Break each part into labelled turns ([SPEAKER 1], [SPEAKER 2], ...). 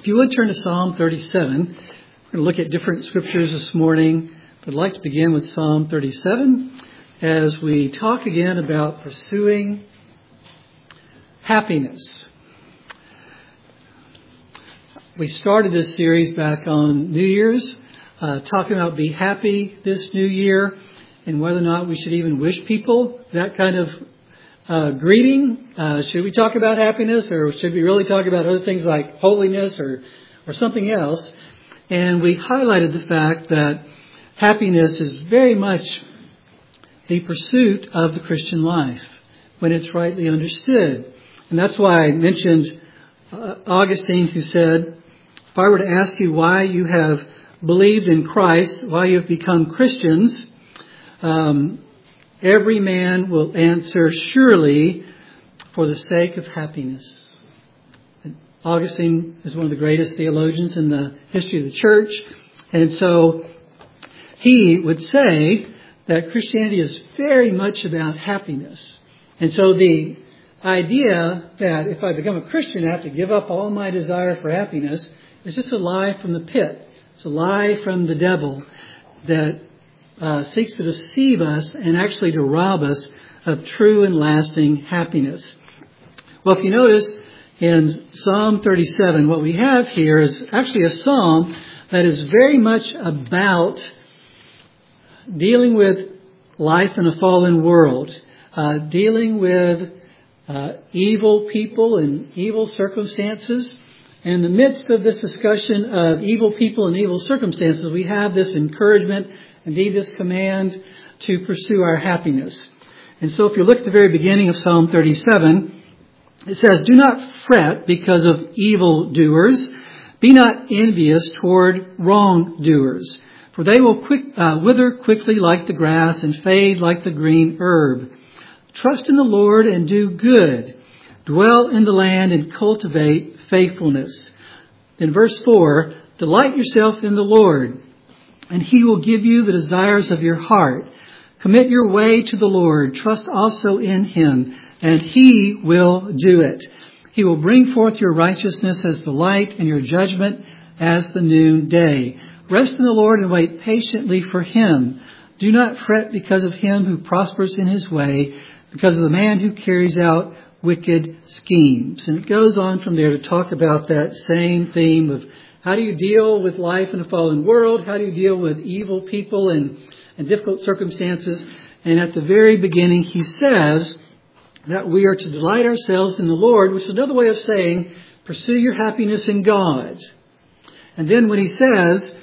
[SPEAKER 1] If you would turn to Psalm 37, we're going to look at different scriptures this morning. I'd like to begin with Psalm 37 as we talk again about pursuing happiness. We started this series back on New Year's, talking about be happy this new year and whether or not we should even wish people that kind of greeting. Should we talk about happiness, or should we really talk about other things like holiness or something else? And we highlighted the fact that happiness is very much the pursuit of the Christian life when it's rightly understood. And that's why I mentioned Augustine, who said, if I were to ask you why you have believed in Christ, why you have become Christians, every man will answer, surely for the sake of happiness. And Augustine is one of the greatest theologians in the history of the church. And so he would say that Christianity is very much about happiness. And so the idea that if I become a Christian, I have to give up all my desire for happiness is just a lie from the pit. It's a lie from the devil that seeks to deceive us and actually to rob us of true and lasting happiness. Well, if you notice in Psalm 37, what we have here is actually a psalm that is very much about dealing with life in a fallen world, dealing with evil people and evil circumstances. And in the midst of this discussion of evil people and evil circumstances, we have this encouragement, indeed this command to pursue our happiness. And so if you look at the very beginning of Psalm 37, it says, do not fret because of evildoers. Be not envious toward wrongdoers, for they will wither quickly like the grass and fade like the green herb. Trust in the Lord and do good. Dwell in the land and cultivate faithfulness. In verse 4, delight yourself in the Lord, and He will give you the desires of your heart. Commit your way to the Lord. Trust also in Him, and He will do it. He will bring forth your righteousness as the light and your judgment as the noonday. Rest in the Lord and wait patiently for Him. Do not fret because of him who prospers in his way, because of the man who carries out wicked schemes. And it goes on from there to talk about that same theme of how do you deal with life in a fallen world? How do you deal with evil people and difficult circumstances? And at the very beginning, he says that we are to delight ourselves in the Lord, which is another way of saying pursue your happiness in God. And then when he says,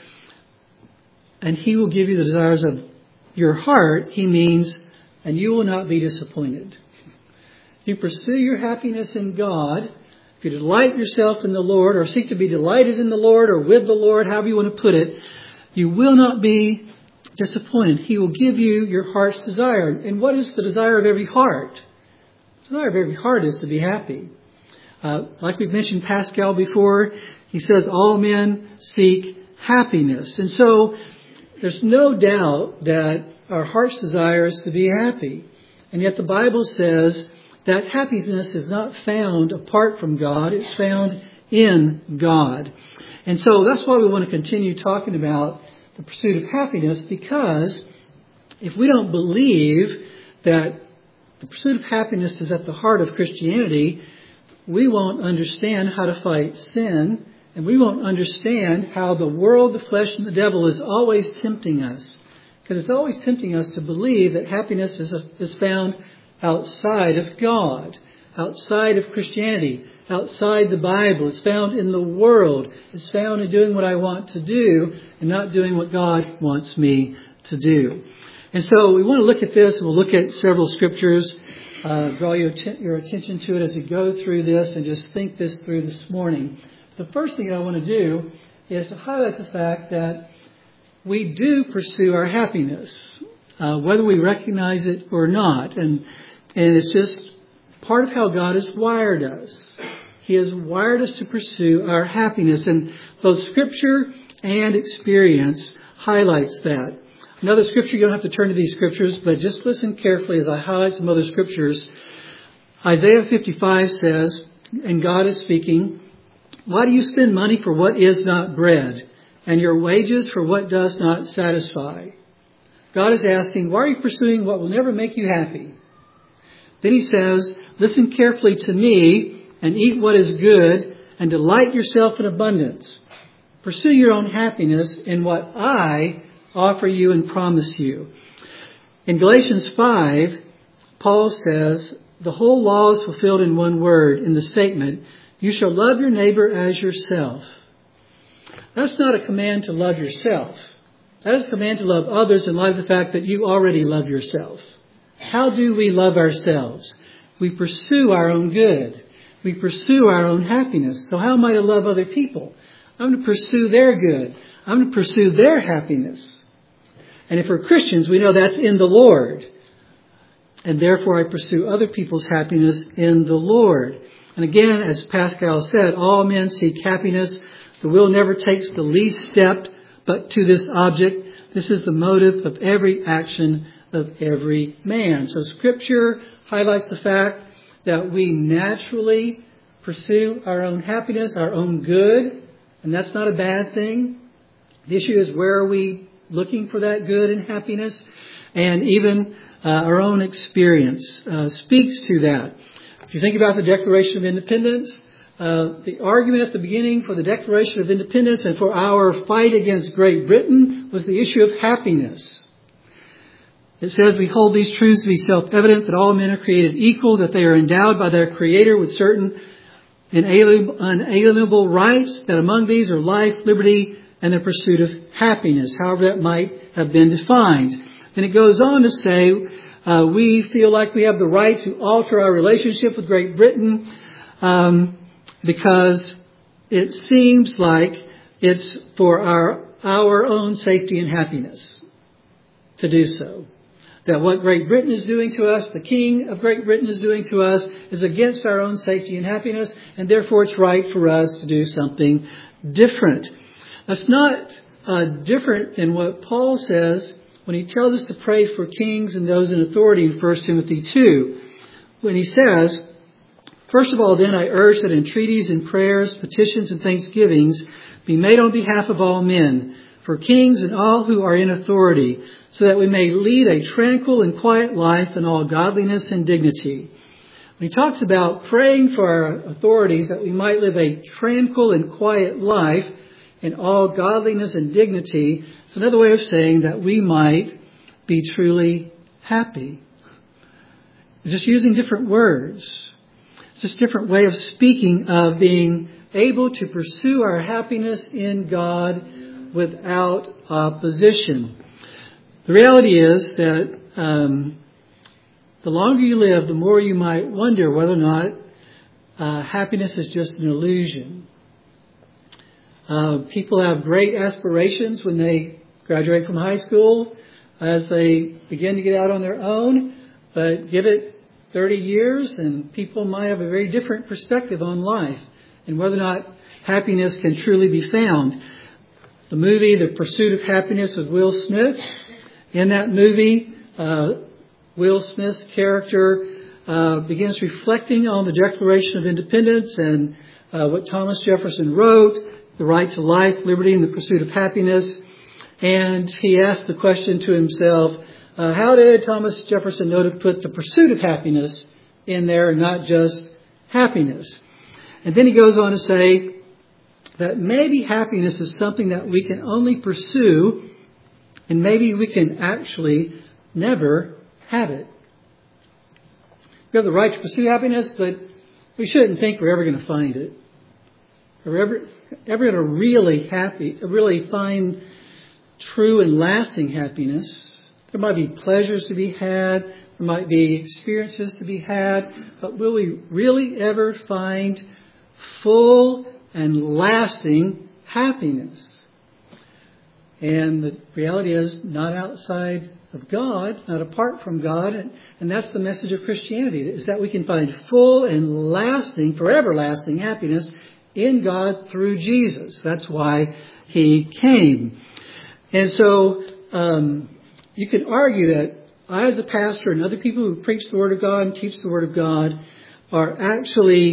[SPEAKER 1] and He will give you the desires of your heart, he means, and you will not be disappointed. If you pursue your happiness in God, if you delight yourself in the Lord, or seek to be delighted in the Lord, or with the Lord, however you want to put it, you will not be disappointed. He will give you your heart's desire. And what is the desire of every heart? The desire of every heart is to be happy. Like we've mentioned Pascal before, he says all men seek happiness. And so there's no doubt that our heart's desire is to be happy. And yet the Bible says that happiness is not found apart from God. It's found in God. And so that's why we want to continue talking about the pursuit of happiness, because if we don't believe that the pursuit of happiness is at the heart of Christianity, we won't understand how to fight sin, and we won't understand how the world, the flesh, and the devil is always tempting us. Because it's always tempting us to believe that happiness is found outside of God, outside of Christianity, outside the Bible. It's found in the world. It's found in doing what I want to do and not doing what God wants me to do. And so we want to look at this, and we'll look at several scriptures, draw your attention to it as we go through this and just think this through this morning. The first thing I want to do is to highlight the fact that we do pursue our happiness, whether we recognize it or not. And it's just part of how God has wired us. He has wired us to pursue our happiness. And both Scripture and experience highlights that. Another scripture, you don't have to turn to these scriptures, but just listen carefully as I highlight some other scriptures. Isaiah 55 says, and God is speaking, Why do you spend money for what is not bread, and your wages for what does not satisfy? God is asking, why are you pursuing what will never make you happy? Then he says, listen carefully to me and eat what is good and delight yourself in abundance. Pursue your own happiness in what I offer you and promise you. In Galatians 5, Paul says, the whole law is fulfilled in one word, in the statement, you shall love your neighbor as yourself. That's not a command to love yourself. That is a command to love others in light of the fact that you already love yourself. How do we love ourselves? We pursue our own good. We pursue our own happiness. So how am I to love other people? I'm going to pursue their good. I'm going to pursue their happiness. And if we're Christians, we know that's in the Lord. And therefore I pursue other people's happiness in the Lord. And again, as Pascal said, all men seek happiness. The will never takes the least step but to this object. This is the motive of every action of every man. So Scripture highlights the fact that we naturally pursue our own happiness, our own good, and that's not a bad thing. The issue is, where are we looking for that good and happiness? And even our own experience speaks to that. If you think about the Declaration of Independence, the argument at the beginning for the Declaration of Independence and for our fight against Great Britain was the issue of happiness. It says, we hold these truths to be self-evident, that all men are created equal, that they are endowed by their Creator with certain unalienable rights, that among these are life, liberty, and the pursuit of happiness, however that might have been defined. Then it goes on to say, we feel like we have the right to alter our relationship with Great Britain because it seems like it's for our own safety and happiness to do so. That what Great Britain is doing to us, the King of Great Britain is doing to us, is against our own safety and happiness, and therefore it's right for us to do something different. That's not different than what Paul says when he tells us to pray for kings and those in authority in 1 Timothy 2. When he says, first of all, then, I urge that entreaties and prayers, petitions and thanksgivings be made on behalf of all men, for kings and all who are in authority, so that we may lead a tranquil and quiet life in all godliness and dignity. When he talks about praying for our authorities, that we might live a tranquil and quiet life in all godliness and dignity, it's another way of saying that we might be truly happy. Just using different words. It's just a different way of speaking of being able to pursue our happiness in God without opposition. The reality is that the longer you live, the more you might wonder whether or not happiness is just an illusion. People have great aspirations when they graduate from high school, as they begin to get out on their own, but give it 30 years and people might have a very different perspective on life and whether or not happiness can truly be found. The movie, The Pursuit of Happiness with Will Smith. In that movie, Will Smith's character begins reflecting on the Declaration of Independence and what Thomas Jefferson wrote, the right to life, liberty, and the pursuit of happiness. And he asked the question to himself, how did Thomas Jefferson know to put the pursuit of happiness in there and not just happiness? And then he goes on to say that maybe happiness is something that we can only pursue, and maybe we can actually never have it. We have the right to pursue happiness, but we shouldn't think we're ever going to find it. We're ever going to really find true and lasting happiness. There might be pleasures to be had. There might be experiences to be had. But will we really ever find full and lasting happiness? And the reality is, not outside of God, not apart from God. And that's the message of Christianity, is that we can find full and lasting, forever lasting happiness in God through Jesus. That's why He came. And so you can argue that I, as a pastor, and other people who preach the Word of God and teach the Word of God are actually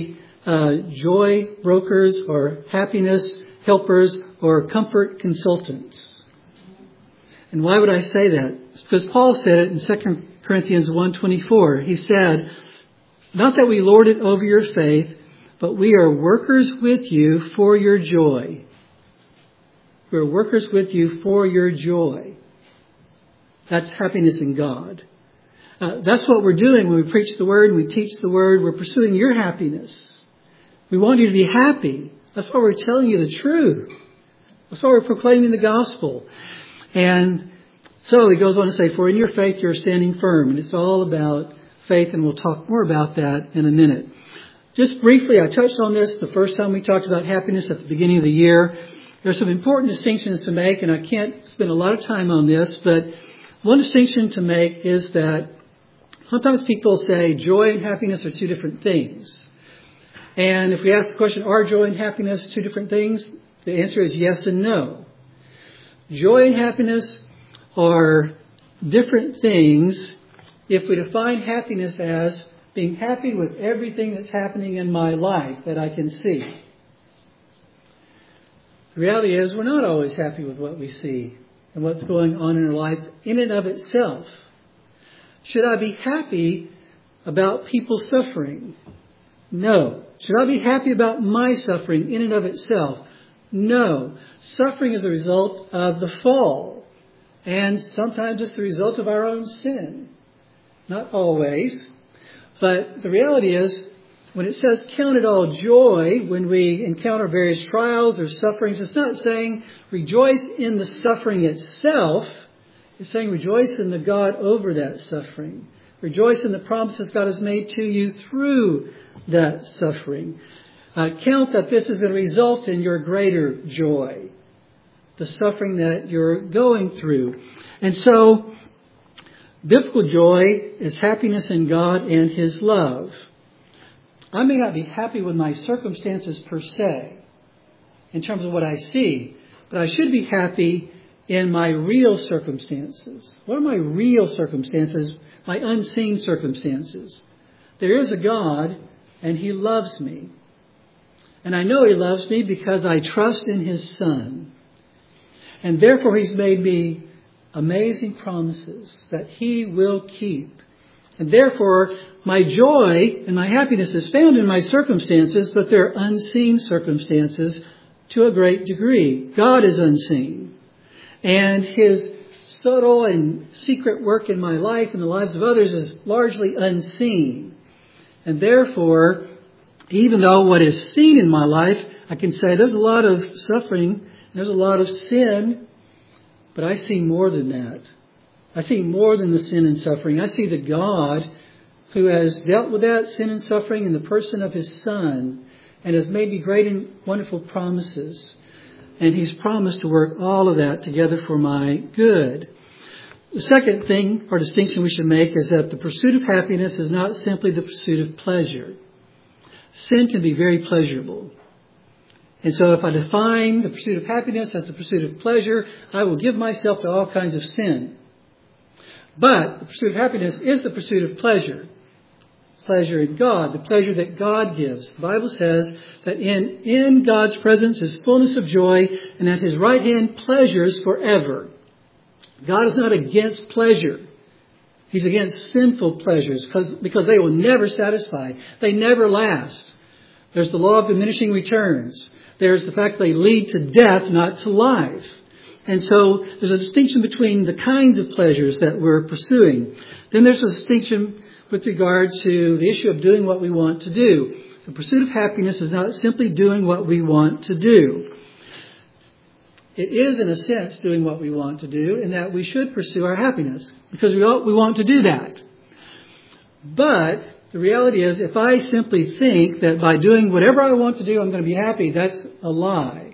[SPEAKER 1] joy brokers or happiness helpers or comfort consultants. And why would I say that? It's because Paul said it in 2 Corinthians 1:24. He said, not that we lord it over your faith, but we are workers with you for your joy. We're workers with you for your joy. That's happiness in God. That's what we're doing when we preach the Word and we teach the Word. We're pursuing your happiness. We want you to be happy. That's why we're telling you the truth. That's why we're proclaiming the gospel. And so he goes on to say, for in your faith you're standing firm. And it's all about faith, and we'll talk more about that in a minute. Just briefly, I touched on this the first time we talked about happiness at the beginning of the year. There's some important distinctions to make, and I can't spend a lot of time on this, but one distinction to make is that sometimes people say joy and happiness are two different things. And if we ask the question, are joy and happiness two different things? The answer is yes and no. Joy and happiness are different things if we define happiness as being happy with everything that's happening in my life that I can see. The reality is we're not always happy with what we see and what's going on in our life in and of itself. Should I be happy about people suffering? No. Should I be happy about my suffering in and of itself? No. Suffering is a result of the fall. And sometimes it's the result of our own sin. Not always. But the reality is, when it says count it all joy when we encounter various trials or sufferings, it's not saying rejoice in the suffering itself. It's saying rejoice in the God over that suffering. Rejoice in the promises God has made to you through that suffering. Count that this is going to result in your greater joy, the suffering that you're going through. And so, biblical joy is happiness in God and His love. I may not be happy with my circumstances per se, in terms of what I see, but I should be happy in my real circumstances. What are my real circumstances? My unseen circumstances. There is a God, and He loves me. And I know He loves me because I trust in His Son. And therefore He's made me amazing promises that He will keep. And therefore, my joy and my happiness is found in my circumstances, but they're unseen circumstances to a great degree. God is unseen. And His subtle and secret work in my life and the lives of others is largely unseen. And therefore, even though what is seen in my life, I can say there's a lot of suffering, there's a lot of sin, but I see more than that. I see more than the sin and suffering. I see the God who has dealt with that sin and suffering in the person of His Son and has made me great and wonderful promises. And He's promised to work all of that together for my good. The second thing or distinction we should make is that the pursuit of happiness is not simply the pursuit of pleasure. Sin can be very pleasurable. And so if I define the pursuit of happiness as the pursuit of pleasure, I will give myself to all kinds of sin. But the pursuit of happiness is the pursuit of pleasure. Pleasure in God, the pleasure that God gives. The Bible says that in God's presence is fullness of joy, and at His right hand pleasures forever. God is not against pleasure. He's against sinful pleasures because they will never satisfy. They never last. There's the law of diminishing returns. There's the fact they lead to death, not to life. And so there's a distinction between the kinds of pleasures that we're pursuing. Then there's a distinction with regard to the issue of doing what we want to do. The pursuit of happiness is not simply doing what we want to do. It is, in a sense, doing what we want to do, in that we should pursue our happiness because we want to do that. But the reality is, if I simply think that by doing whatever I want to do, I'm going to be happy, that's a lie.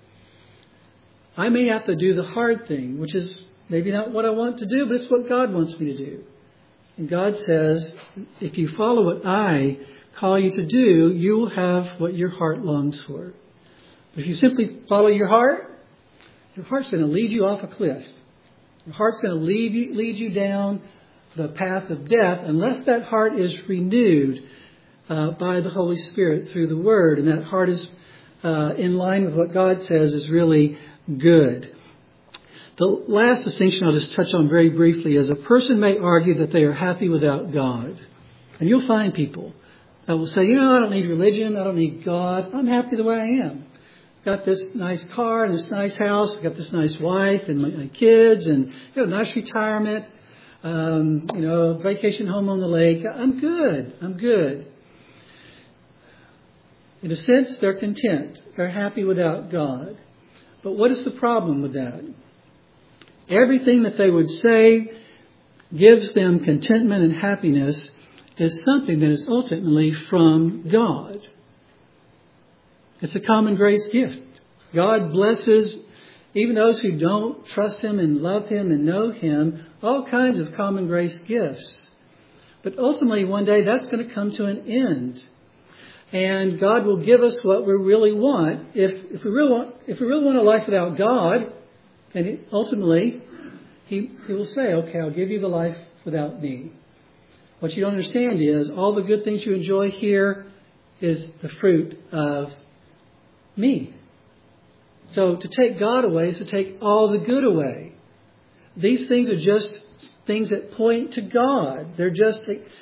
[SPEAKER 1] I may have to do the hard thing, which is maybe not what I want to do, but it's what God wants me to do. And God says, if you follow what I call you to do, you will have what your heart longs for. If you simply follow your heart's going to lead you off a cliff. Your heart's going to lead you down the path of death unless that heart is renewed by the Holy Spirit through the Word. And that heart is in line with what God says is really good. The last distinction I'll just touch on very briefly is a person may argue that they are happy without God. And you'll find people that will say, I don't need religion. I don't need God. I'm happy the way I am. Got this nice car and this nice house. Got this nice wife and my kids and nice retirement. Vacation home on the lake. I'm good. In a sense, they're content. They're happy without God. But what is the problem with that? Everything that they would say gives them contentment and happiness is something that is ultimately from God. It's a common grace gift. God blesses even those who don't trust Him and love Him and know Him, all kinds of common grace gifts. But ultimately, one day, that's going to come to an end. And God will give us what we really want. If we really want a life without God, then ultimately, He will say, okay, I'll give you the life without me. What you don't understand is all the good things you enjoy here is the fruit of me. So to take God away is to take all the good away. These things are just things that point to God. They're just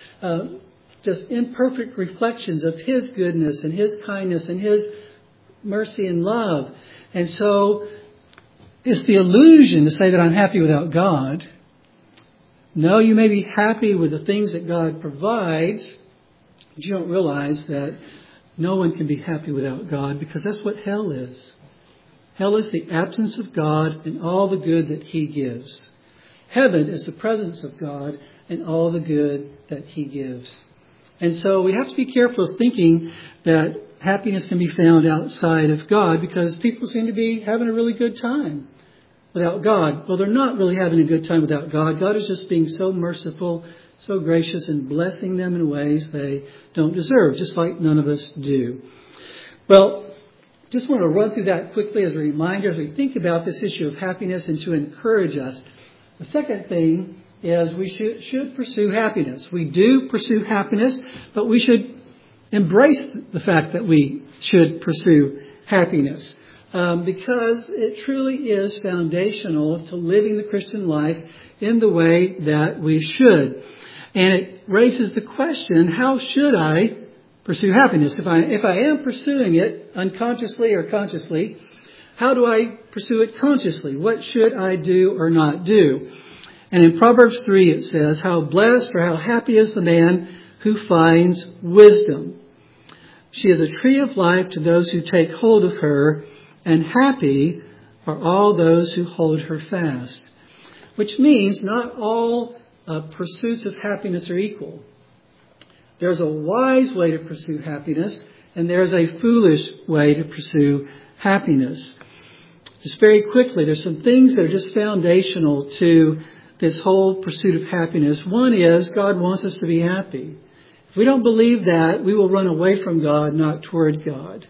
[SPEAKER 1] imperfect reflections of His goodness and His kindness and His mercy and love. And so it's the illusion to say that I'm happy without God. No, you may be happy with the things that God provides, but you don't realize that no one can be happy without God, because that's what hell is. Hell is the absence of God and all the good that He gives. Heaven is the presence of God and all the good that He gives. And so we have to be careful of thinking that happiness can be found outside of God, because people seem to be having a really good time without God. Well, they're not really having a good time without God. God is just being so merciful, so gracious, and blessing them in ways they don't deserve, just like none of us do. Well, just want to run through that quickly as a reminder as we think about this issue of happiness and to encourage us. The second thing is we should pursue happiness. We do pursue happiness, but we should embrace the fact that we should pursue happiness. Because it truly is foundational to living the Christian life in the way that we should. And it raises the question, how should I pursue happiness? If I am pursuing it unconsciously or consciously, how do I pursue it consciously? What should I do or not do? And in Proverbs 3 it says, how blessed or how happy is the man who finds wisdom. She is a tree of life to those who take hold of her, and happy are all those who hold her fast. Which means not all pursuits of happiness are equal. There's a wise way to pursue happiness, and there's a foolish way to pursue happiness. Just very quickly, there's some things that are just foundational to this whole pursuit of happiness. One is God wants us to be happy. If we don't believe that, we will run away from God, not toward God.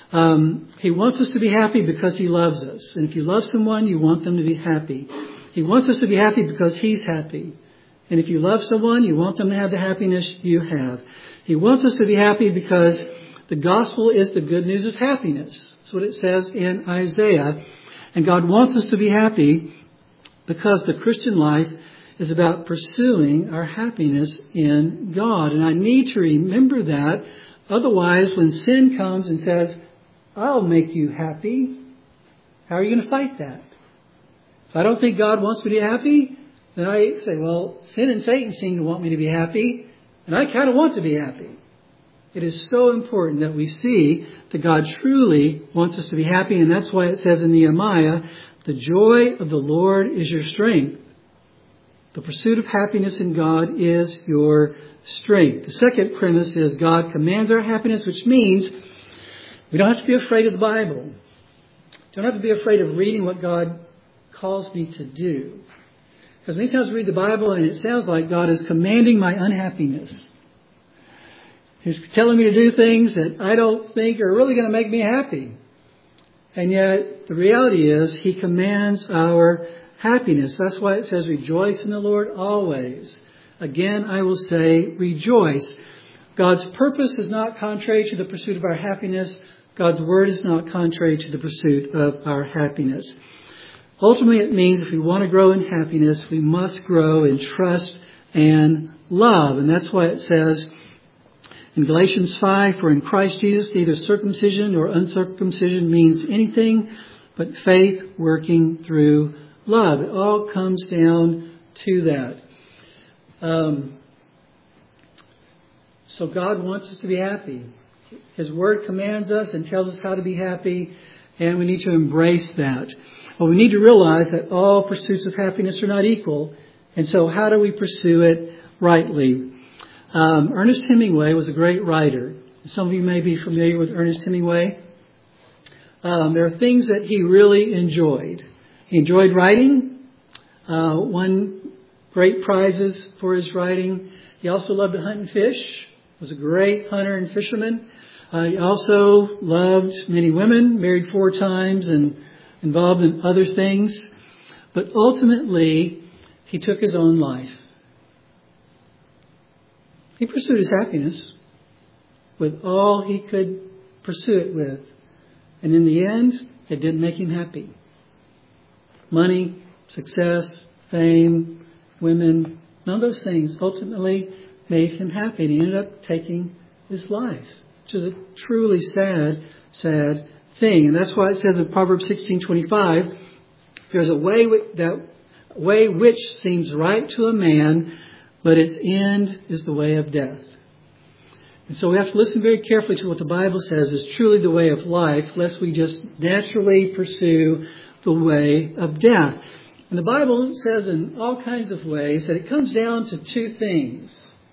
[SPEAKER 1] He wants us to be happy because He loves us. And if you love someone, you want them to be happy. He wants us to be happy because He's happy. And if you love someone, you want them to have the happiness you have. He wants us to be happy because the gospel is the good news of happiness. That's what it says in Isaiah. And God wants us to be happy because the Christian life is about pursuing our happiness in God. And I need to remember that. Otherwise, when sin comes and says, I'll make you happy, how are you going to fight that? If I don't think God wants me to be happy, then I say, well, sin and Satan seem to want me to be happy, and I kind of want to be happy. It is so important that we see that God truly wants us to be happy, and that's why it says in Nehemiah, the joy of the Lord is your strength. The pursuit of happiness in God is your strength. The second premise is God commands our happiness, which means we don't have to be afraid of the Bible. Don't have to be afraid of reading what God calls me to do. Because many times we read the Bible and it sounds like God is commanding my unhappiness. He's telling me to do things that I don't think are really going to make me happy. And yet the reality is He commands our happiness. That's why it says rejoice in the Lord always. Again, I will say rejoice. God's purpose is not contrary to the pursuit of our happiness. God's word is not contrary to the pursuit of our happiness. Ultimately, it means if we want to grow in happiness, we must grow in trust and love. And that's why it says in Galatians 5, for in Christ Jesus, neither circumcision nor uncircumcision means anything but faith working through love. It all comes down to that. So God wants us to be happy. His word commands us and tells us how to be happy, and we need to embrace that. But we need to realize that all pursuits of happiness are not equal, and so how do we pursue it rightly? Ernest Hemingway was a great writer. Some of you may be familiar with Ernest Hemingway. There are things that he really enjoyed. He enjoyed writing, won great prizes for his writing. He also loved to hunt and fish, was a great hunter and fisherman. He also loved many women, married 4 times and involved in other things. But ultimately, he took his own life. He pursued his happiness with all he could pursue it with. And in the end, it didn't make him happy. Money, success, fame, women, none of those things ultimately made him happy. And he ended up taking his life, which is a truly sad, sad thing. And that's why it says in Proverbs 16:25, there's a way which seems right to a man, but its end is the way of death. And so we have to listen very carefully to what the Bible says is truly the way of life, lest we just naturally pursue the way of death. And the Bible says in all kinds of ways that it comes down to 2 things: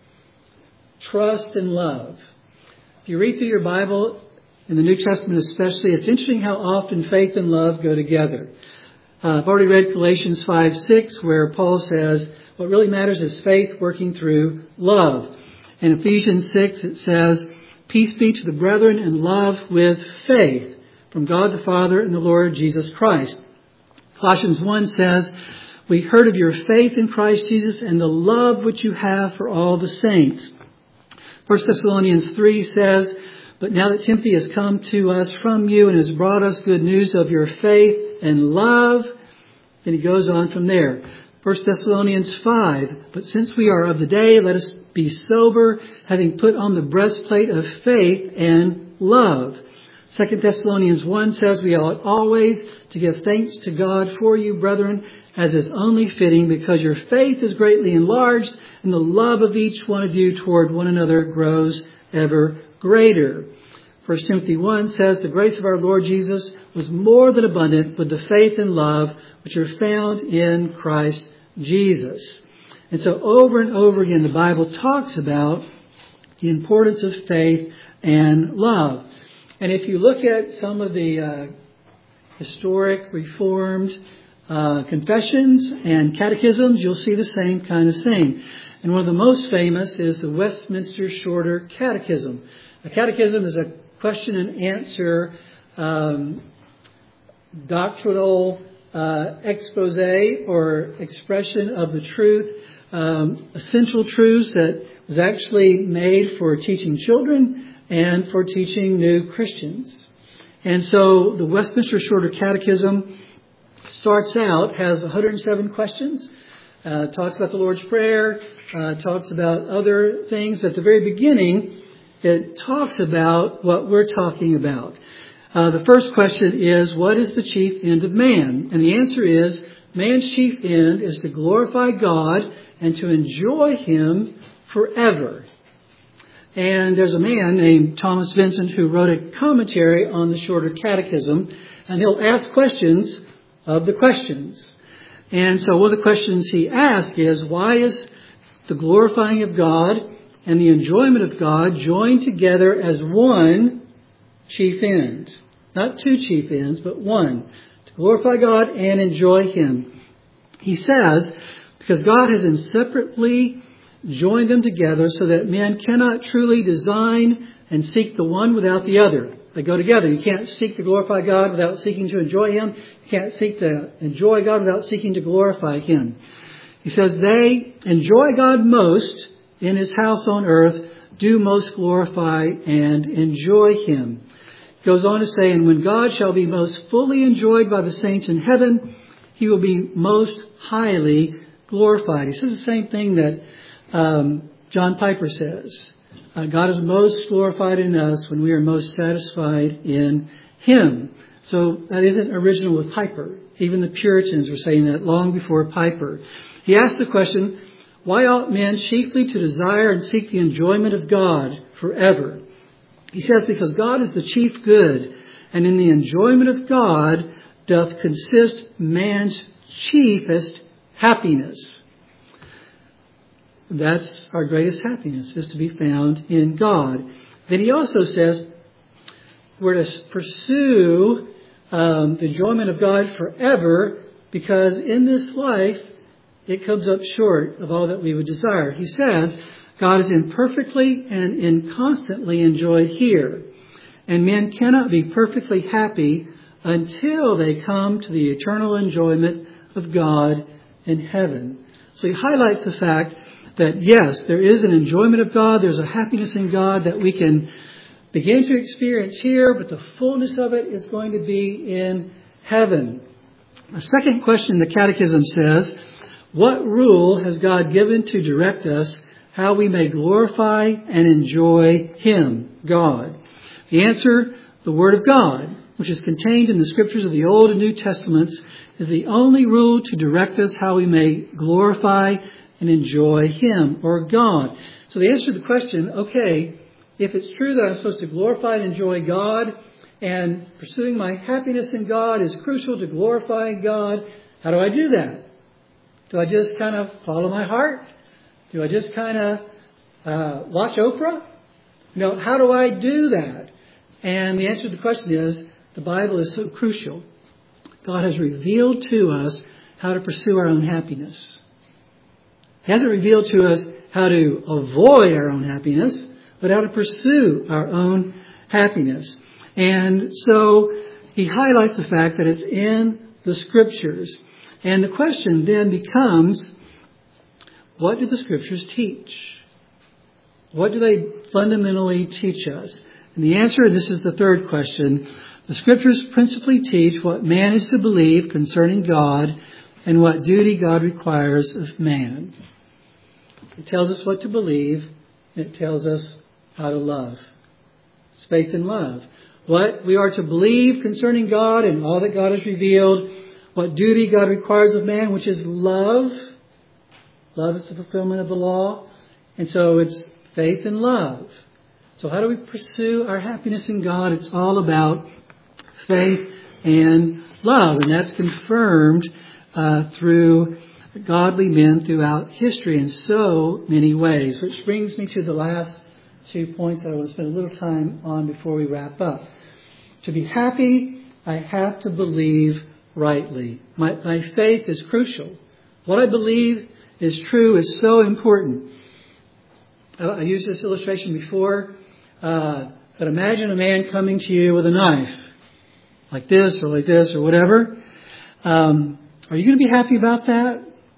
[SPEAKER 1] trust and love. If you read through your Bible, in the New Testament especially, it's interesting how often faith and love go together. I've already read Galatians 5:6, where Paul says what really matters is faith working through love. In Ephesians 6, it says, peace be to the brethren and love with faith from God the Father and the Lord Jesus Christ. Colossians 1 says, we heard of your faith in Christ Jesus and the love which you have for all the saints. 1 Thessalonians 3 says, but now that Timothy has come to us from you and has brought us good news of your faith and love, then he goes on from there. 1 Thessalonians 5, but since we are of the day, let us be sober, having put on the breastplate of faith and love. 2 Thessalonians 1 says we ought always to give thanks to God for you, brethren, as is only fitting, because your faith is greatly enlarged, and the love of each one of you toward one another grows ever greater. 1 Timothy 1 says the grace of our Lord Jesus was more than abundant with the faith and love which are found in Christ Jesus. And so over and over again, the Bible talks about the importance of faith and love. And if you look at some of the historic Reformed confessions and catechisms, you'll see the same kind of thing. And one of the most famous is the Westminster Shorter Catechism. A catechism is a question and answer doctrinal expose or expression of the truth, essential truths that was actually made for teaching children and for teaching new Christians. And so the Westminster Shorter Catechism starts out, has 107 questions, talks about the Lord's Prayer, talks about other things. But at the very beginning, it talks about what we're talking about. The first question is, what is the chief end of man? And the answer is, man's chief end is to glorify God and to enjoy Him forever. And there's a man named Thomas Vincent who wrote a commentary on the Shorter Catechism, and he'll ask questions of the questions. And so one of the questions he asks is, why is the glorifying of God and the enjoyment of God joined together as one chief end? Not 2 chief ends, but one. To glorify God and enjoy Him. He says, because God has inseparably joined them together so that men cannot truly design and seek the one without the other. They go together. You can't seek to glorify God without seeking to enjoy Him. You can't seek to enjoy God without seeking to glorify Him. He says they enjoy God most in His house on earth, do most glorify and enjoy Him. It goes on to say, and when God shall be most fully enjoyed by the saints in heaven, He will be most highly glorified. He says the same thing that John Piper says. God is most glorified in us when we are most satisfied in Him. So that isn't original with Piper. Even the Puritans were saying that long before Piper. He asked the question, why ought men chiefly to desire and seek the enjoyment of God forever? He says, because God is the chief good, and in the enjoyment of God doth consist man's chiefest happiness. That's our greatest happiness, is to be found in God. Then he also says we're to pursue the enjoyment of God forever, because in this life it comes up short of all that we would desire. He says God is imperfectly and inconstantly enjoyed here, and men cannot be perfectly happy until they come to the eternal enjoyment of God in heaven. So he highlights the fact that yes, there is an enjoyment of God, there's a happiness in God that we can begin to experience here, but the fullness of it is going to be in heaven. The second question the Catechism says, what rule has God given to direct us how we may glorify and enjoy Him, God? The answer, the Word of God, which is contained in the Scriptures of the Old and New Testaments, is the only rule to direct us how we may glorify and enjoy Him, or God. So the answer to the question, okay, if it's true that I'm supposed to glorify and enjoy God, and pursuing my happiness in God is crucial to glorifying God, how do I do that? Do I just kind of follow my heart? Do I just kind of watch Oprah? How do I do that? And the answer to the question is, the Bible is so crucial. God has revealed to us how to pursue our own happiness. He hasn't revealed to us how to avoid our own happiness, but how to pursue our own happiness. And so he highlights the fact that it's in the Scriptures. And the question then becomes, what do the Scriptures teach? What do they fundamentally teach us? And the answer, and this is the third question, the Scriptures principally teach what man is to believe concerning God and what duty God requires of man. It tells us what to believe, and it tells us how to love. It's faith and love. What we are to believe concerning God and all that God has revealed, what duty God requires of man, which is love. Love is the fulfillment of the law. And so it's faith and love. So how do we pursue our happiness in God? It's all about faith and love. And that's confirmed through godly men throughout history in so many ways. Which brings me to the last 2 points that I want to spend a little time on before we wrap up. To be happy, I have to believe rightly. My faith is crucial. What I believe is true is so important. I used this illustration before, but imagine a man coming to you with a knife, like this or whatever. Are you going to be happy about that?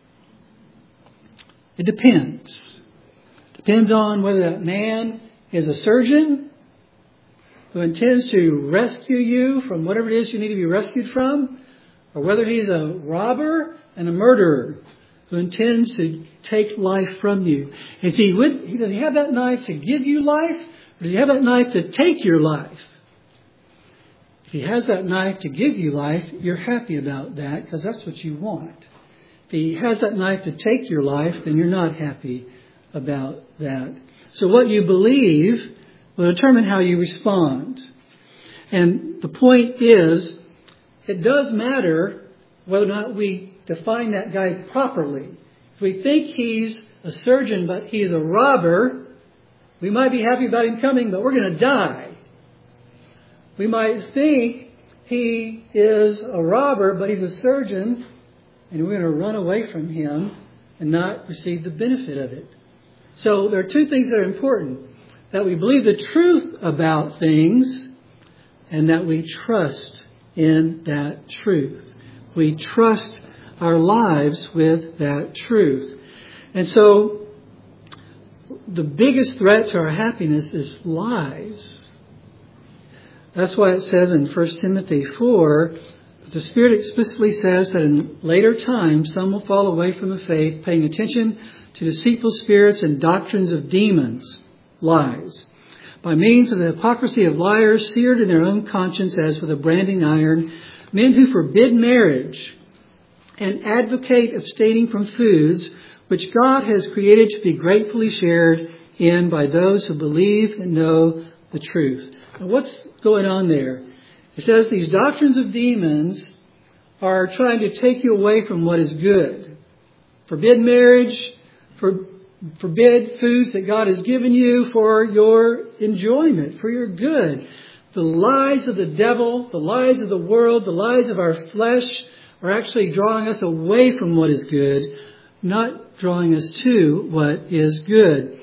[SPEAKER 1] It depends. Depends on whether that man is a surgeon who intends to rescue you from whatever it is you need to be rescued from, or whether he's a robber and a murderer who intends to take life from you. Does he have that knife to give you life, or does he have that knife to take your life? If he has that knife to give you life, you're happy about that because that's what you want. If he has that knife to take your life, then you're not happy about that. So what you believe will determine how you respond. And the point is, it does matter whether or not we define that guy properly. If we think he's a surgeon but he's a robber, we might be happy about him coming, but we're going to die. We might think he is a robber but he's a surgeon, and we're going to run away from him and not receive the benefit of it. So there are two things that are important. That we believe the truth about things and that we trust in that truth. We trust our lives with that truth. And so the biggest threat to our happiness is lies. That's why it says in 1 Timothy 4, the Spirit explicitly says that in later times some will fall away from the faith, paying attention to deceitful spirits and doctrines of demons, lies, by means of the hypocrisy of liars seared in their own conscience as with a branding iron, men who forbid marriage and advocate abstaining from foods which God has created to be gratefully shared in by those who believe and know the truth. Now, what's going on there? It says these doctrines of demons are trying to take you away from what is good. Forbid marriage, forbid foods that God has given you for your enjoyment, for your good. The lies of the devil, the lies of the world, the lies of our flesh are actually drawing us away from what is good, not drawing us to what is good.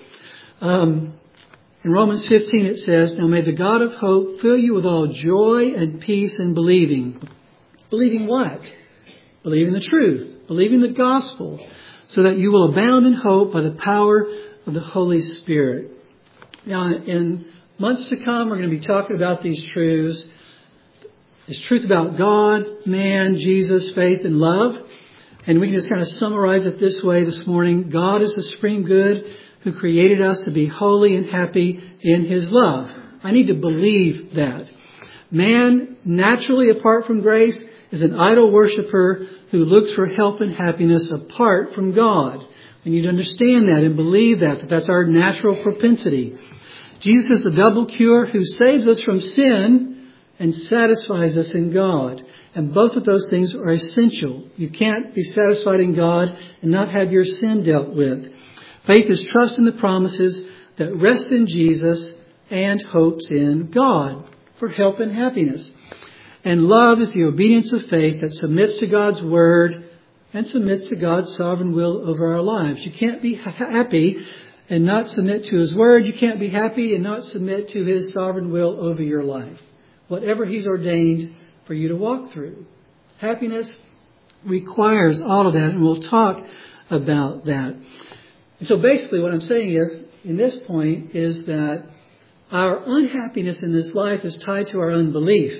[SPEAKER 1] In Romans 15 it says, "Now may the God of hope fill you with all joy and peace in believing." Believing what? Believing the truth. Believing the gospel. So that you will abound in hope by the power of the Holy Spirit. Now, in months to come, we're going to be talking about these truths. This truth about God, man, Jesus, faith, and love. And we can just kind of summarize it this way this morning. God is the supreme good who created us to be holy and happy in His love. I need to believe that. Man, naturally apart from grace, is an idol worshiper who looks for help and happiness apart from God. We need to understand that and believe that that's our natural propensity. Jesus is the double cure who saves us from sin and satisfies us in God. And both of those things are essential. You can't be satisfied in God and not have your sin dealt with. Faith is trust in the promises that rest in Jesus and hopes in God for help and happiness. And love is the obedience of faith that submits to God's word and submits to God's sovereign will over our lives. You can't be happy and not submit to His word. You can't be happy and not submit to His sovereign will over your life. Whatever He's ordained for you to walk through. Happiness requires all of that, and we'll talk about that. And so basically what I'm saying is, in this point, is that our unhappiness in this life is tied to our unbelief.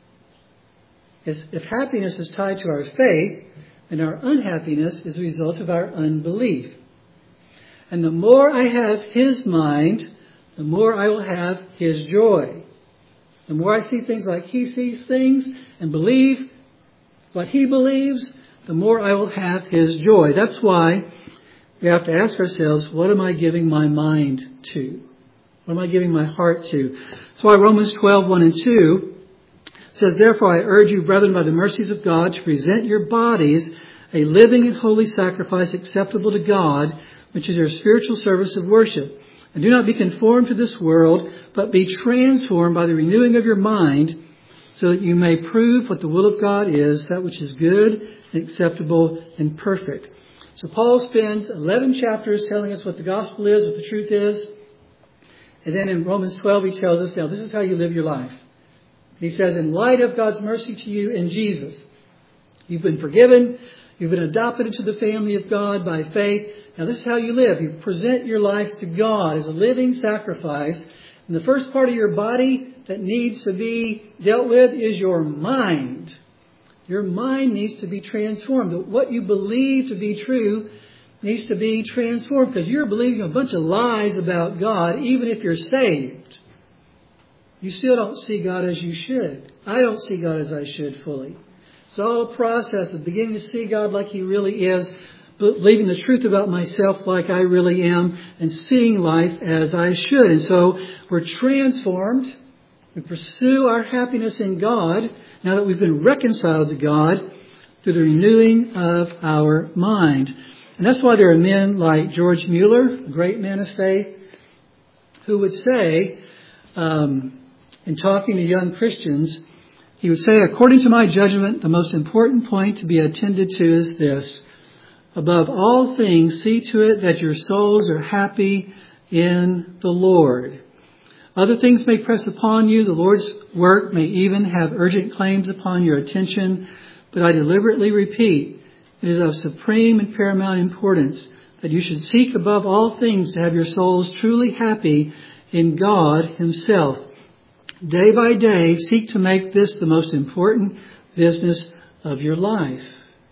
[SPEAKER 1] If happiness is tied to our faith, then our unhappiness is a result of our unbelief. And the more I have His mind, the more I will have His joy. The more I see things like He sees things and believe what He believes, the more I will have His joy. That's why we have to ask ourselves, what am I giving my mind to? What am I giving my heart to? That's why Romans 12, 1 and 2 says, "Therefore I urge you, brethren, by the mercies of God, to present your bodies a living and holy sacrifice acceptable to God, which is your spiritual service of worship. And do not be conformed to this world, but be transformed by the renewing of your mind, so that you may prove what the will of God is, that which is good and acceptable and perfect." So Paul spends 11 chapters telling us what the gospel is, what the truth is. And then in Romans 12 he tells us, now this is how you live your life. He says, in light of God's mercy to you in Jesus, you've been forgiven, you've been adopted into the family of God by faith. Now this is how you live. You present your life to God as a living sacrifice. And the first part of your body that needs to be dealt with is your mind. Your mind needs to be transformed. What you believe to be true needs to be transformed, because you're believing a bunch of lies about God, even if you're saved. You still don't see God as you should. I don't see God as I should fully. It's all a process of beginning to see God like He really is, believing the truth about myself like I really am, and seeing life as I should. And so we're transformed. We pursue our happiness in God now that we've been reconciled to God through the renewing of our mind. And that's why there are men like George Mueller, a great man of faith, who would say, in talking to young Christians, he would say, according to my judgment, the most important point to be attended to is this: above all things, see to it that your souls are happy in the Lord. Other things may press upon you. The Lord's work may even have urgent claims upon your attention. But I deliberately repeat, it is of supreme and paramount importance that you should seek above all things to have your souls truly happy in God Himself. Day by day, seek to make this the most important business of your life.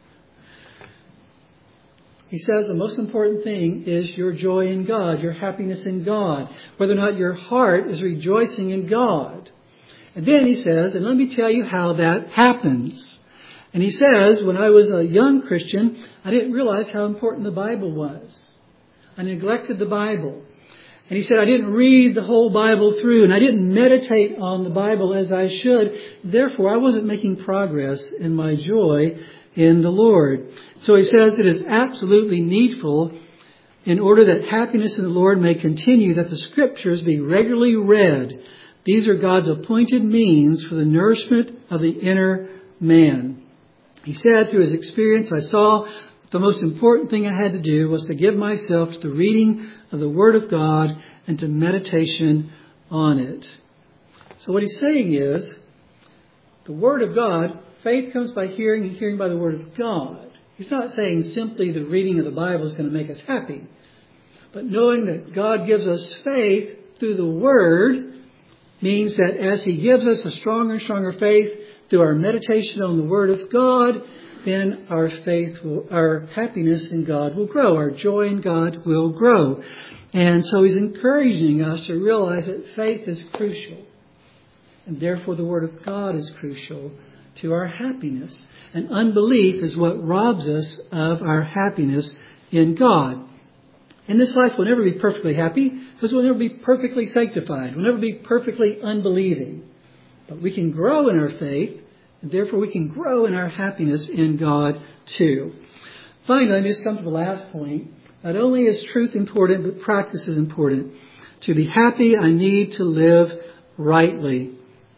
[SPEAKER 1] He says the most important thing is your joy in God, your happiness in God, whether or not your heart is rejoicing in God. And then he says, and let me tell you how that happens. And he says, when I was a young Christian, I didn't realize how important the Bible was. I neglected the Bible. And he said, I didn't read the whole Bible through, and I didn't meditate on the Bible as I should. Therefore, I wasn't making progress in my joy in the Lord. So he says it is absolutely needful, in order that happiness in the Lord may continue, that the Scriptures be regularly read. These are God's appointed means for the nourishment of the inner man. He said, through his experience, I saw the most important thing I had to do was to give myself to the reading of the Word of God and to meditation on it. So what he's saying is, the Word of God, faith comes by hearing and hearing by the Word of God. He's not saying simply the reading of the Bible is going to make us happy. But knowing that God gives us faith through the Word means that as He gives us a stronger and stronger faith through our meditation on the Word of God, then our our happiness in God will grow. Our joy in God will grow. And so he's encouraging us to realize that faith is crucial. And therefore the Word of God is crucial to our happiness. And unbelief is what robs us of our happiness in God. In this life, we'll never be perfectly happy because we'll never be perfectly sanctified. We'll never be perfectly unbelieving. But we can grow in our faith, and therefore we can grow in our happiness in God too. Finally, let me just come to the last point. Not only is truth important, but practice is important. To be happy, I need to live rightly.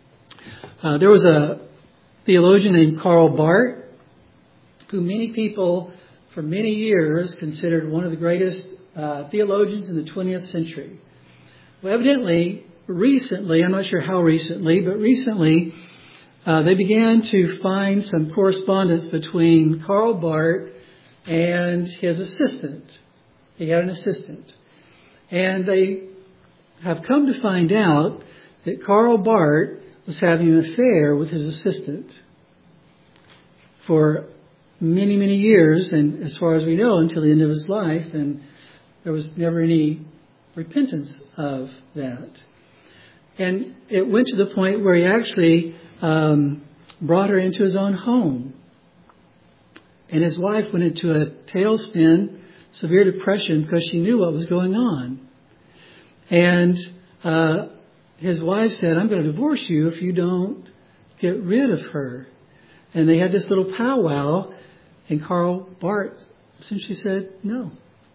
[SPEAKER 1] There was a theologian named Karl Barth, who many people for many years considered one of the greatest theologians in the 20th century. Well, evidently, recently, I'm not sure how recently, but recently, they began to find some correspondence between Karl Barth and his assistant. He had an assistant. And they have come to find out that Karl Barth was having an affair with his assistant for many, many years, and as far as we know, until the end of his life, and there was never any repentance of that. And it went to the point where he actually brought her into his own home. And his wife went into a tailspin, severe depression, because she knew what was going on. And his wife said, I'm going to divorce you if you don't get rid of her. And they had this little powwow, and Karl Barth essentially said no.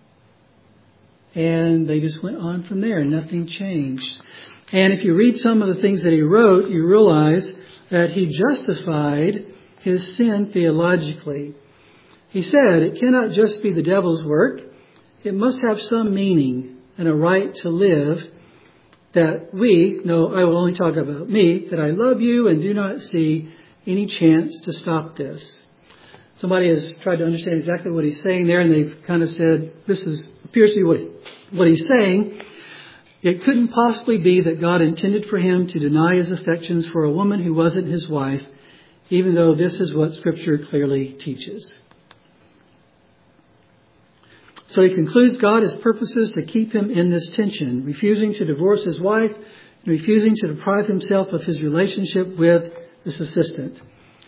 [SPEAKER 1] And they just went on from there, and nothing changed. And if you read some of the things that he wrote, you realize that he justified his sin theologically. He said, it cannot just be the devil's work. It must have some meaning and a right to live, that I will only talk about me, that I love you and do not see any chance to stop this. Somebody has tried to understand exactly what he's saying there, and they've kind of said, appears to be what he's saying. It couldn't possibly be that God intended for him to deny his affections for a woman who wasn't his wife, even though this is what Scripture clearly teaches. So he concludes God has purposes to keep him in this tension, refusing to divorce his wife and refusing to deprive himself of his relationship with this assistant.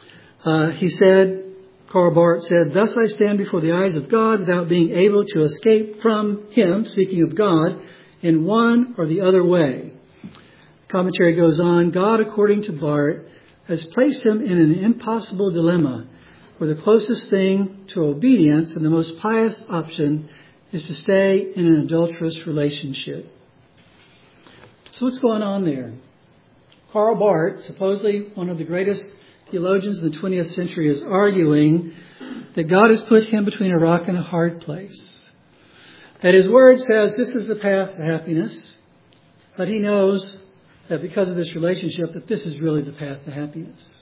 [SPEAKER 1] Karl Barth said, thus I stand before the eyes of God without being able to escape from him, speaking of God, in one or the other way. Commentary goes on, God, according to Barth, has placed him in an impossible dilemma, where the closest thing to obedience and the most pious option is to stay in an adulterous relationship. So what's going on there? Karl Barth, supposedly one of the greatest theologians in the 20th century, is arguing that God has put him between a rock and a hard place. That his word says this is the path to happiness, but he knows that because of this relationship that this is really the path to happiness.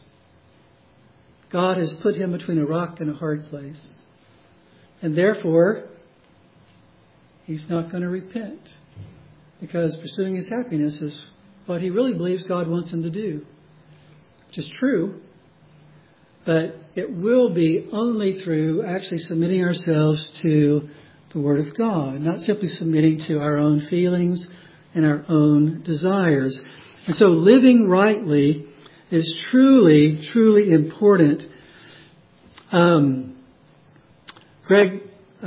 [SPEAKER 1] God has put him between a rock and a hard place. And therefore, he's not going to repent. Because pursuing his happiness is what he really believes God wants him to do. Which is true. But it will be only through actually submitting ourselves to the Word of God. Not simply submitting to our own feelings and our own desires. And so living rightly is truly, truly important. Greg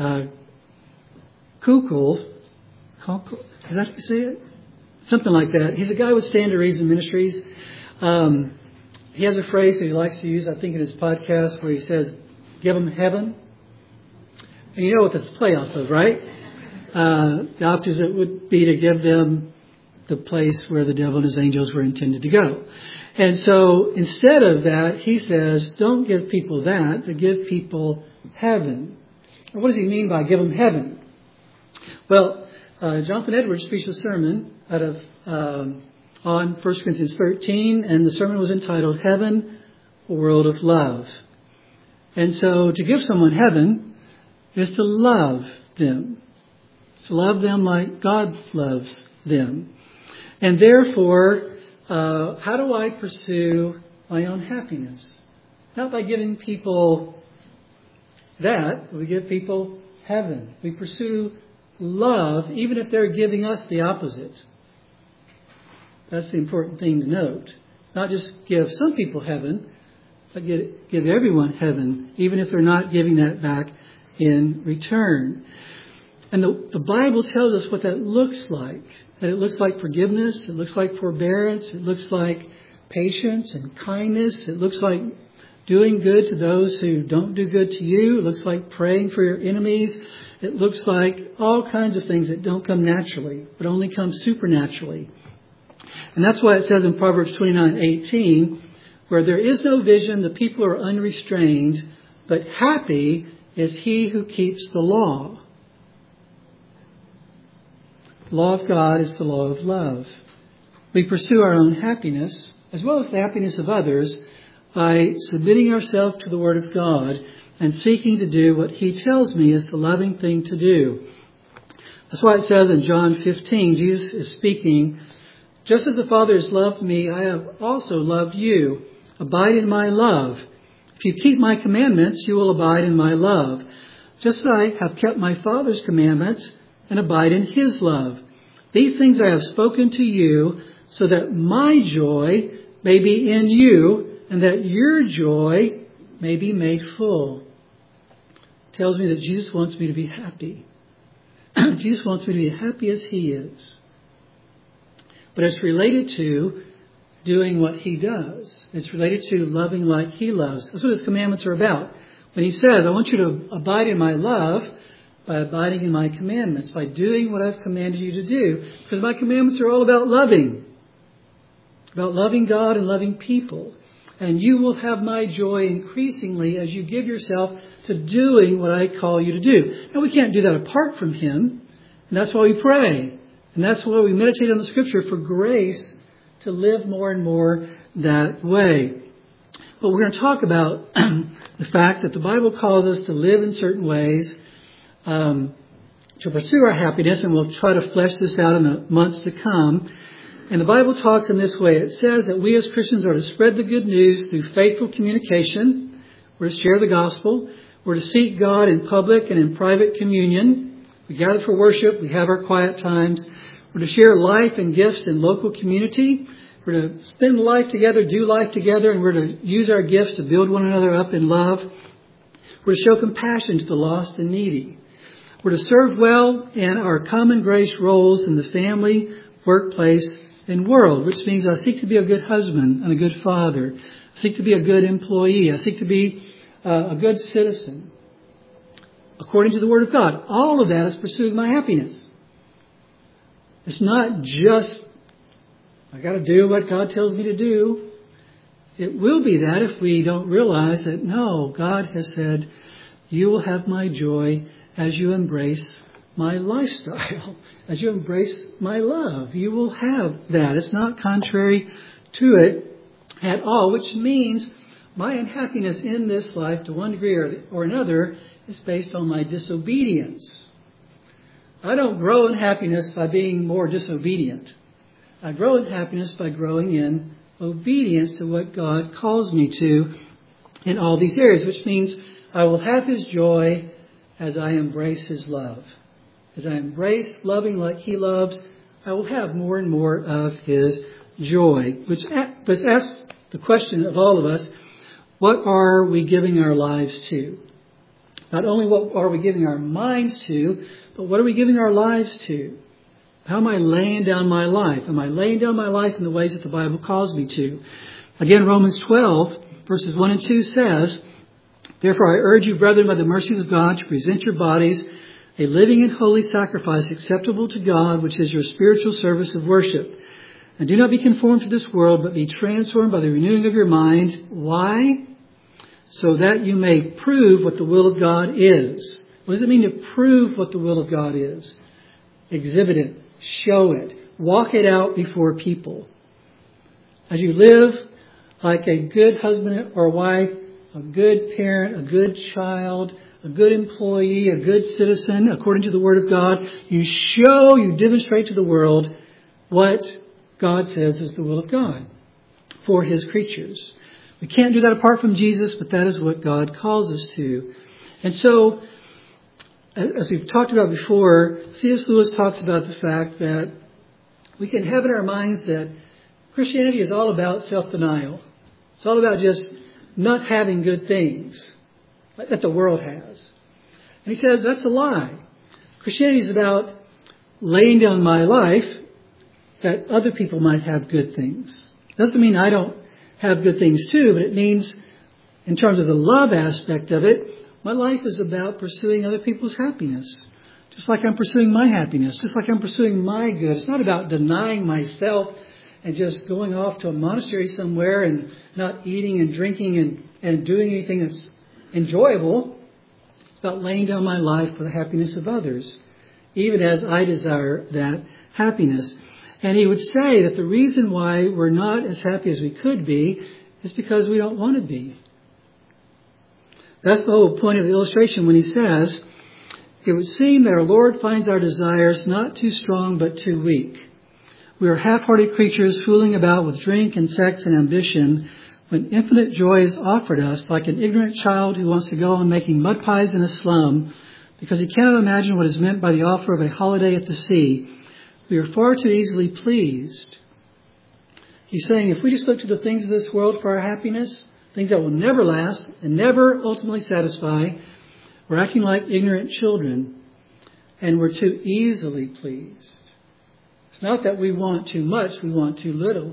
[SPEAKER 1] Koukl, is that how you say it? Something like that. He's a guy with Stand to Reason Ministries. He has a phrase that he likes to use, I think, in his podcast where he says, give them heaven. And you know what this is play off of, right? The opposite would be to give them the place where the devil and his angels were intended to go. And so instead of that, he says, don't give people that, but give people heaven. And what does he mean by give them heaven? Well, Jonathan Edwards preached a sermon out of on 1 Corinthians 13, and the sermon was entitled Heaven, a World of Love. And so to give someone heaven is to love them. To love them like God loves them. And therefore, how do I pursue my own happiness? Not by giving people that, we give people heaven. We pursue love, even if they're giving us the opposite. That's the important thing to note. Not just give some people heaven, but give everyone heaven, even if they're not giving that back in return. And the Bible tells us what that looks like. That it looks like forgiveness, it looks like forbearance, it looks like patience and kindness, it looks like doing good to those who don't do good to you, it looks like praying for your enemies, it looks like all kinds of things that don't come naturally, but only come supernaturally. And that's why it says in Proverbs 29:18, where there is no vision, the people are unrestrained, but happy is he who keeps the law. The law of God is the law of love. We pursue our own happiness, as well as the happiness of others, by submitting ourselves to the Word of God and seeking to do what He tells me is the loving thing to do. That's why it says in John 15, Jesus is speaking, just as the Father has loved me, I have also loved you. Abide in my love. If you keep my commandments, you will abide in my love. Just as I have kept my Father's commandments and abide in His love. These things I have spoken to you so that my joy may be in you and that your joy may be made full. It tells me that Jesus wants me to be happy. Jesus wants me to be happy as He is. But it's related to doing what He does. It's related to loving like He loves. That's what His commandments are about. When He says, I want you to abide in my love by abiding in my commandments, by doing what I've commanded you to do. Because my commandments are all about loving God and loving people. And you will have my joy increasingly as you give yourself to doing what I call you to do. Now, we can't do that apart from Him. And that's why we pray. And that's why we meditate on the Scripture for grace to live more and more that way. But we're going to talk about the fact that the Bible calls us to live in certain ways, to pursue our happiness, and we'll try to flesh this out in the months to come. And the Bible talks in this way. It says that we as Christians are to spread the good news through faithful communication. We're to share the gospel. We're to seek God in public and in private communion. We gather for worship. We have our quiet times. We're to share life and gifts in local community. We're to spend life together, do life together, and we're to use our gifts to build one another up in love. We're to show compassion to the lost and needy. We're to serve well in our common grace roles in the family, workplace, and world, which means I seek to be a good husband and a good father. I seek to be a good employee. I seek to be a good citizen. According to the Word of God. All of that is pursuing my happiness. It's not just, I got to do what God tells me to do. It will be that if we don't realize that, no, God has said, you will have my joy as you embrace my lifestyle, as you embrace my love. You will have that. It's not contrary to it at all, which means my unhappiness in this life, to one degree or another, is based on my disobedience. I don't grow in happiness by being more disobedient. I grow in happiness by growing in obedience to what God calls me to in all these areas, which means I will have His joy as I embrace His love. As I embrace loving like He loves, I will have more and more of His joy. Which asks the question of all of us, what are we giving our lives to? Not only what are we giving our minds to, but what are we giving our lives to? How am I laying down my life? Am I laying down my life in the ways that the Bible calls me to? Again, Romans 12, verses 1 and 2 says, "Therefore I urge you, brethren, by the mercies of God, to present your bodies a living and holy sacrifice acceptable to God, which is your spiritual service of worship. And do not be conformed to this world, but be transformed by the renewing of your mind." Why? "So that you may prove what the will of God is." What does it mean to prove what the will of God is? Exhibit it. Show it. Walk it out before people. As you live like a good husband or wife, a good parent, a good child, a good employee, a good citizen, according to the Word of God, you demonstrate to the world what God says is the will of God for His creatures. We can't do that apart from Jesus, but that is what God calls us to. And so, as we've talked about before, C.S. Lewis talks about the fact that we can have in our minds that Christianity is all about self-denial. It's all about just not having good things that the world has. And he says that's a lie. Christianity is about laying down my life that other people might have good things. Doesn't mean I don't have good things too, but it means in terms of the love aspect of it, my life is about pursuing other people's happiness. Just like I'm pursuing my happiness. Just like I'm pursuing my good. It's not about denying myself and just going off to a monastery somewhere and not eating and drinking and doing anything that's enjoyable. It's about laying down my life for the happiness of others, even as I desire that happiness. And he would say that the reason why we're not as happy as we could be is because we don't want to be. That's the whole point of the illustration when he says, "It would seem that our Lord finds our desires not too strong but too weak. We are half-hearted creatures fooling about with drink and sex and ambition when infinite joy is offered us, like an ignorant child who wants to go on making mud pies in a slum because he cannot imagine what is meant by the offer of a holiday at the sea. We are far too easily pleased." He's saying if we just look to the things of this world for our happiness, things that will never last and never ultimately satisfy, we're acting like ignorant children and we're too easily pleased. It's not that we want too much, we want too little.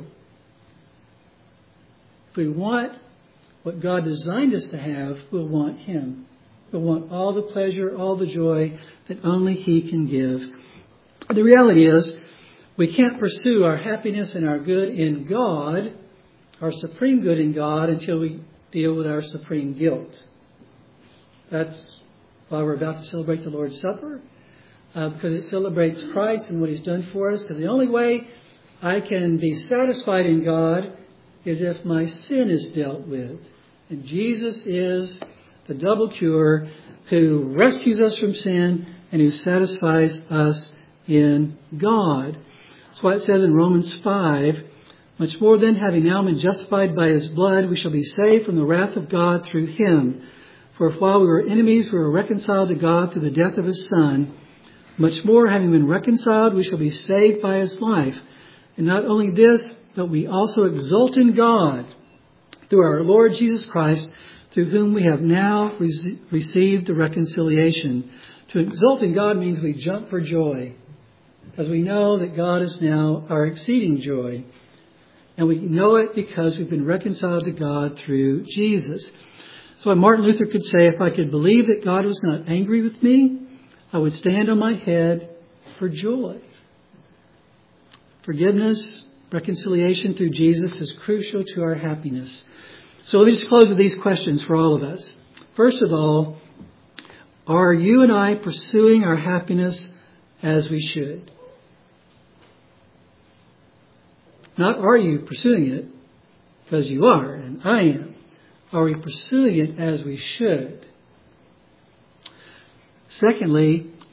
[SPEAKER 1] If we want what God designed us to have, we'll want Him. We'll want all the pleasure, all the joy that only He can give. The reality is, we can't pursue our happiness and our good in God, our supreme good in God, until we deal with our supreme guilt. That's why we're about to celebrate the Lord's Supper, because it celebrates Christ and what He's done for us. Because the only way I can be satisfied in God is if my sin is dealt with. And Jesus is the double cure who rescues us from sin and who satisfies us in God. That's why it says in Romans 5, "Much more then, having now been justified by His blood, we shall be saved from the wrath of God through Him. For if while we were enemies, we were reconciled to God through the death of His Son, much more, having been reconciled, we shall be saved by His life. And not only this, but we also exult in God through our Lord Jesus Christ, through whom we have now received the reconciliation." To exult in God means we jump for joy, because we know that God is now our exceeding joy. And we know it because we've been reconciled to God through Jesus. So Martin Luther could say, if I could believe that God was not angry with me, I would stand on my head for joy. Forgiveness, reconciliation through Jesus is crucial to our happiness. So let me just close with these questions for all of us. First of all, are you and I pursuing our happiness as we should? Not are you pursuing it, because you are, and I am. Are we pursuing it as we should? Secondly,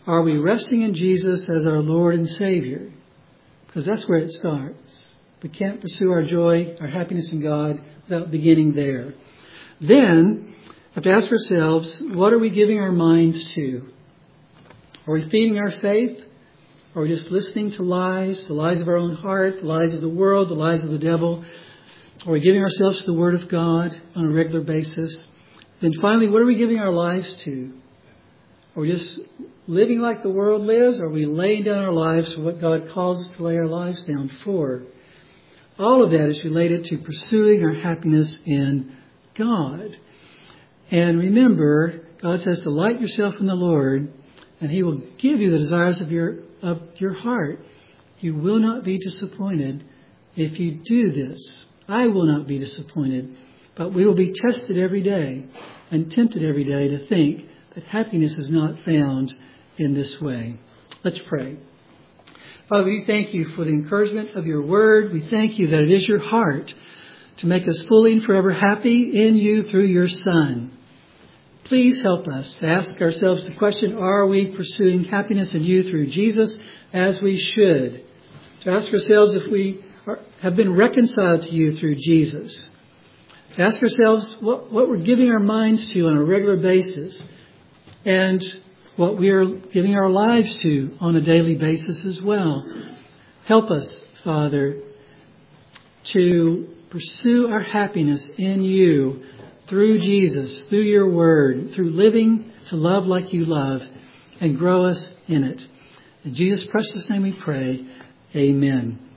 [SPEAKER 1] Are we resting in Jesus as our Lord and Savior? Because that's where it starts. We can't pursue our joy, our happiness in God without beginning there. Then, we have to ask ourselves, what are we giving our minds to? Are we feeding our faith? Or are we just listening to lies, the lies of our own heart, the lies of the world, the lies of the devil? Are we giving ourselves to the Word of God on a regular basis? Then finally, what are we giving our lives to? Are we just living like the world lives? Or are we laying down our lives for what God calls us to lay our lives down for? All of that is related to pursuing our happiness in God. And remember, God says, delight yourself in the Lord, and He will give you the desires of your heart. You will not be disappointed if you do this. I will not be disappointed, but we will be tested every day and tempted every day to think that happiness is not found in this way. Let's pray. Father, we thank you for the encouragement of your word. We thank you that it is your heart to make us fully and forever happy in you through your Son. Please help us to ask ourselves the question, are we pursuing happiness in you through Jesus as we should? To ask ourselves if we have been reconciled to you through Jesus. To ask ourselves what we're giving our minds to on a regular basis and what we are giving our lives to on a daily basis as well. Help us, Father, to pursue our happiness in you through Jesus, through your word, through living to love like you love, and grow us in it. In Jesus' precious name we pray. Amen.